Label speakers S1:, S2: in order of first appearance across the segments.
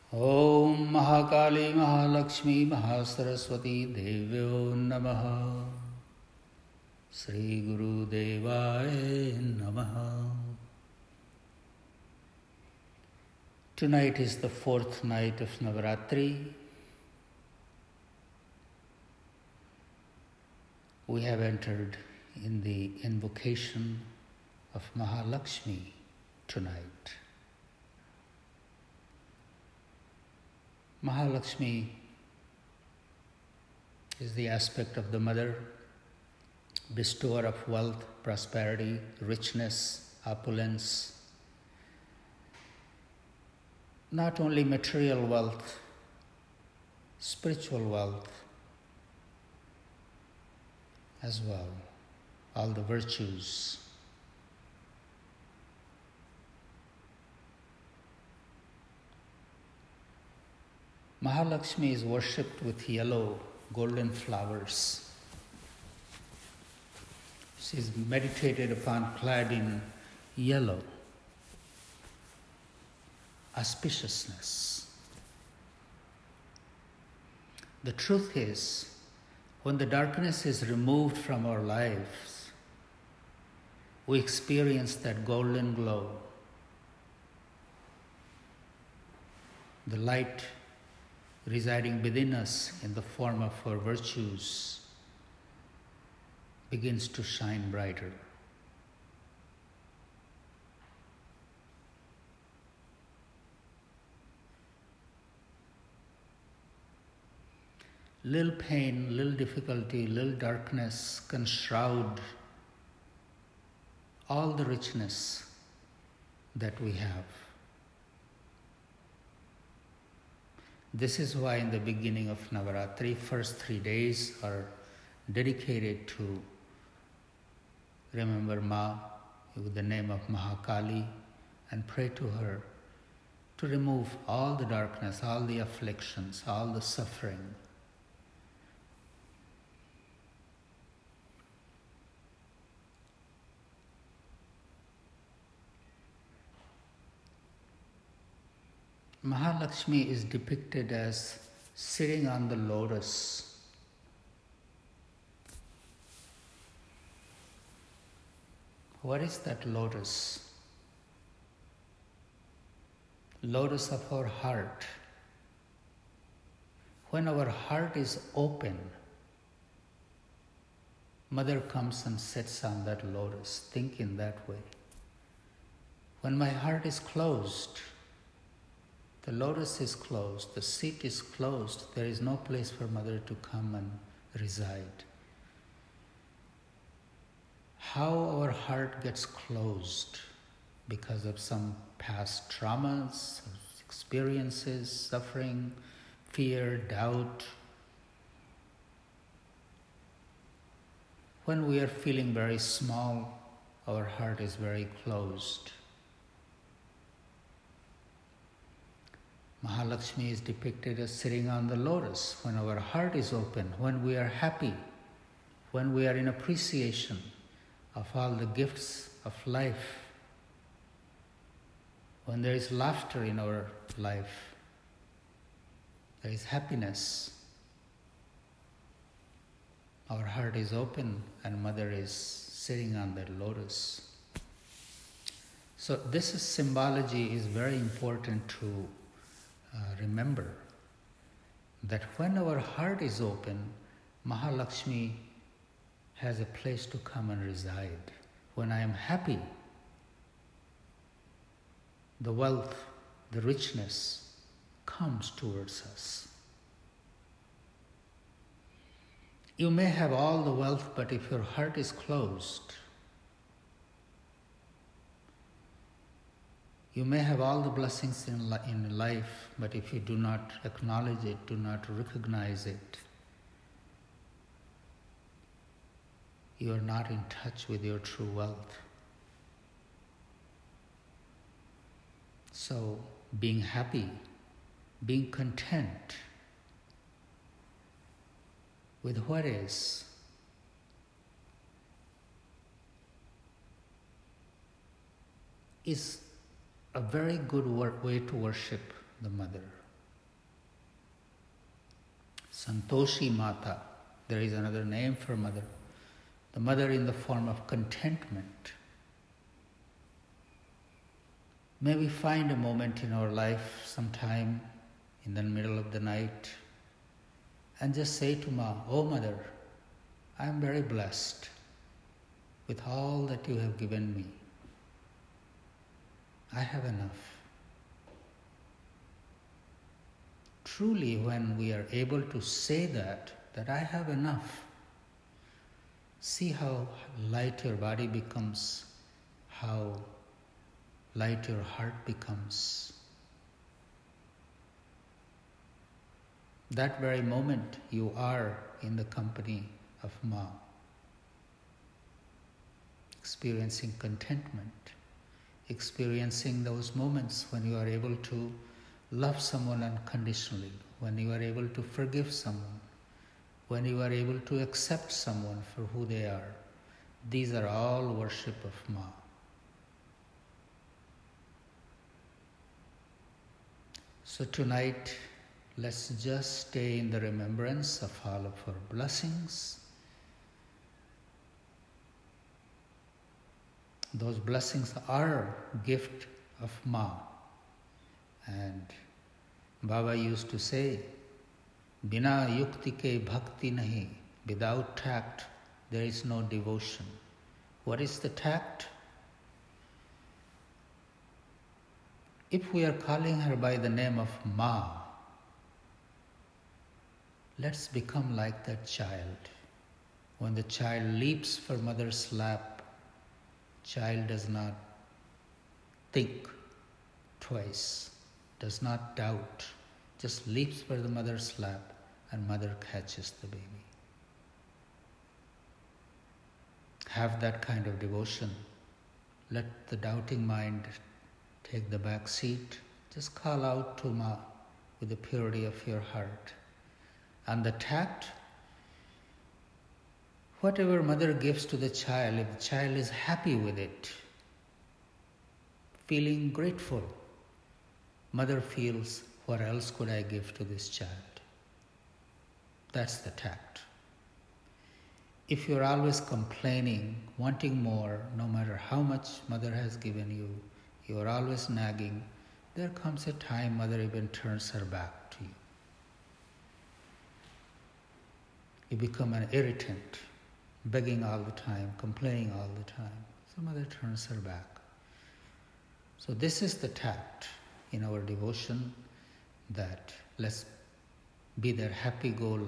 S1: ॐ महाकाली महालक्ष्मी महासरस्वती देव्यो नमः। Sri Guru Devaya Namaha. Tonight is the fourth night of Navaratri. We have entered in the invocation of Mahalakshmi tonight. Mahalakshmi is the aspect of the mother, bestower of wealth, prosperity, richness, opulence. Not only material wealth, spiritual wealth as well, all the virtues. Mahalakshmi is worshipped with yellow, golden flowers. She is meditated upon clad in yellow, auspiciousness. The truth is, when the darkness is removed from our lives, we experience that golden glow. The light residing within us in the form of our virtues begins to shine brighter. Little pain, little difficulty, little darkness can shroud all the richness that we have. This is why in the beginning of Navaratri, first 3 days are dedicated to remember Ma with the name of Mahakali and pray to her to remove all the darkness, all the afflictions, all the suffering. Mahalakshmi is depicted as sitting on the lotus. What is that lotus? Lotus of our heart. When our heart is open, Mother comes and sits on that lotus. Think in that way. When my heart is closed, the lotus is closed, the seat is closed, there is no place for Mother to come and reside. How our heart gets closed because of some past traumas, experiences, suffering, fear, doubt. When we are feeling very small, our heart is very closed. Mahalakshmi is depicted as sitting on the lotus when our heart is open, when we are happy, when we are in appreciation of all the gifts of life, when there is laughter in our life, there is happiness. Our heart is open and Mother is sitting on that lotus. So this symbology is very important to remember that when our heart is open, Mahalakshmi has a place to come and reside. When I am happy, the wealth, the richness comes towards us. You may have all the wealth, but if your heart is closed, you may have all the blessings in life, but if you do not acknowledge it, do not recognize it, you are not in touch with your true wealth. So, being happy, being content with what is a very good way to worship the Mother. Santoshi Mata. There is another name for mother. The mother in the form of contentment. May we find a moment in our life, sometime in the middle of the night, and just say to Ma, "Oh Mother, I am very blessed with all that you have given me. I have enough." Truly, when we are able to say that I have enough, see how light your body becomes, how light your heart becomes. That very moment you are in the company of Ma, experiencing contentment, experiencing those moments when you are able to love someone unconditionally, when you are able to forgive someone, when you are able to accept someone for who they are. These are all worship of Ma. So tonight, let's just stay in the remembrance of all of our blessings. Those blessings are a gift of Ma. And Baba used to say, "Bina yukti ke bhakti nahi." Without tact, there is no devotion. What is the tact? If we are calling her by the name of Ma, let's become like that child. When the child leaps for mother's lap, child does not think twice, does not doubt, just leaps for the mother's lap, and mother catches the baby. Have that kind of devotion. Let the doubting mind take the back seat. Just call out to Ma with the purity of your heart. And the tact, whatever mother gives to the child, if the child is happy with it, feeling grateful, mother feels, what else could I give to this child? That's the tact. If you're always complaining, wanting more, no matter how much mother has given you, you're always nagging, there comes a time mother even turns her back to you. You become an irritant, begging all the time, complaining all the time. So mother turns her back. So this is the tact in our devotion, that let's be that happy goal,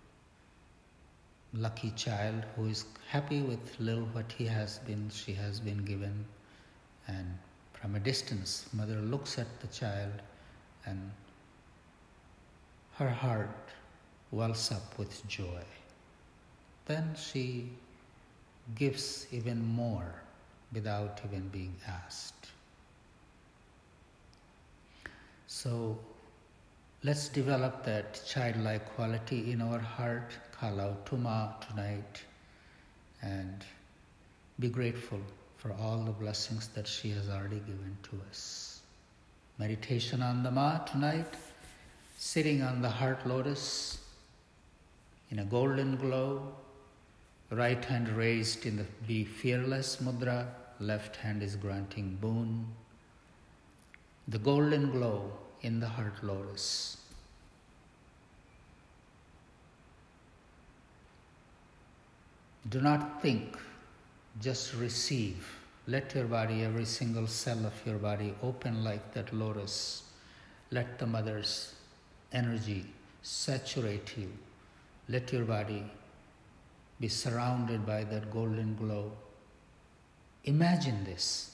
S1: lucky child who is happy with little what she has been given. And from a distance, mother looks at the child and her heart wells up with joy. Then she gives even more without even being asked. So let's develop that childlike quality in our heart. Call out to Ma tonight and be grateful for all the blessings that she has already given to us. Meditation on the Ma tonight, sitting on the heart lotus in a golden glow, right hand raised in the Be Fearless Mudra, left hand is granting boon. The golden glow in the heart lotus. Do not think, just receive. Let your body, every single cell of your body, open like that lotus. Let the mother's energy saturate you. Let your body be surrounded by that golden glow. Imagine this.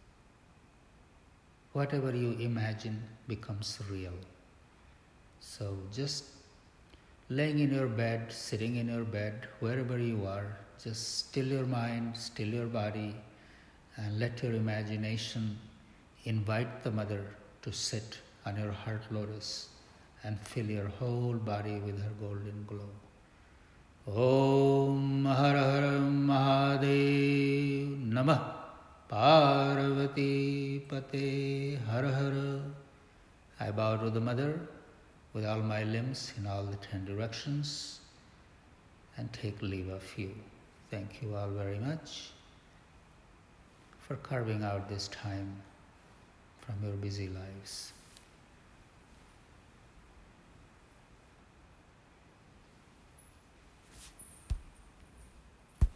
S1: Whatever you imagine becomes real. So just laying in your bed, sitting in your bed, wherever you are, just still your mind, still your body, and let your imagination invite the mother to sit on your heart lotus and fill your whole body with her golden glow. Om Har Har Mahadev Namah Parvati Pate Har Har. I bow to the mother with all my limbs in all the 10 directions and take leave of you. Thank you all very much for carving out this time from your busy lives.